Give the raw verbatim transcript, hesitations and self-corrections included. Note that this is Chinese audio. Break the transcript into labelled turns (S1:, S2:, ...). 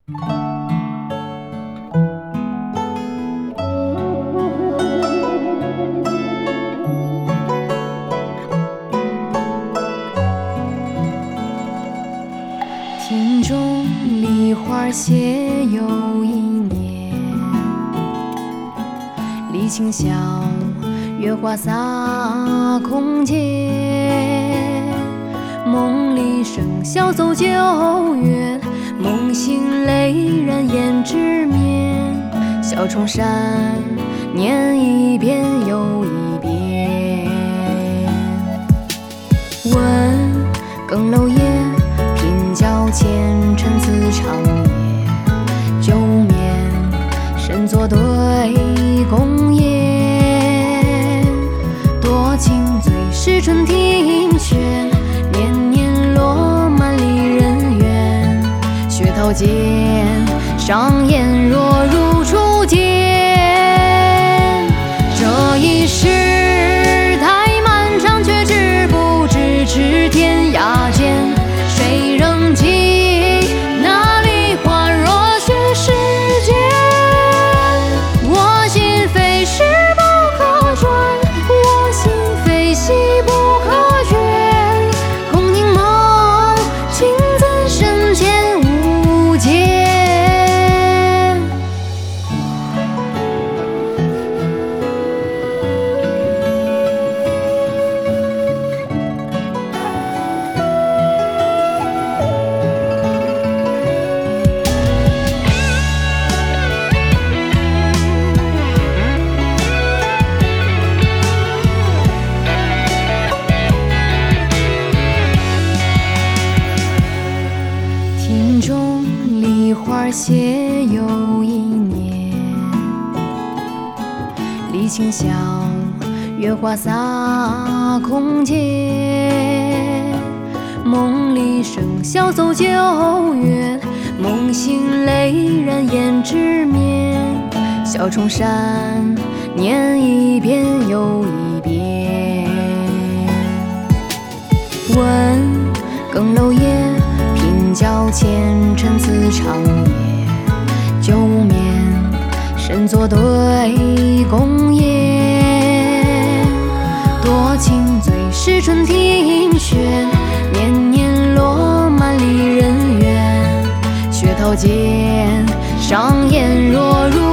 S1: 庭中梨花谢又一年，李清晓，月华洒空间。梦里笙箫奏旧乐，梦醒泪染胭脂面。小重山，念一遍又一遍。问更楼夜，颦角浅沉似长夜。酒眠，身作对宫宴。多情最是春庭轩，年年落满离人怨。雪涛间，上演若如初见。这一世太漫长，却知不知知天涯间。谁仍记那梨花若雪时节？我心非是不可转，我心非兮不可决。空听梦，情自深浅无间。庭中梨花谢又一年，李清晓，月华洒空间。梦里笙箫奏旧乐，梦醒泪染胭脂面。小重山，念一遍又一遍。问更楼夜，颦角浅沉似长夜。酒眠，身作对宫宴。多情最是春庭轩，年年落满离人怨。雪涛间，上演若如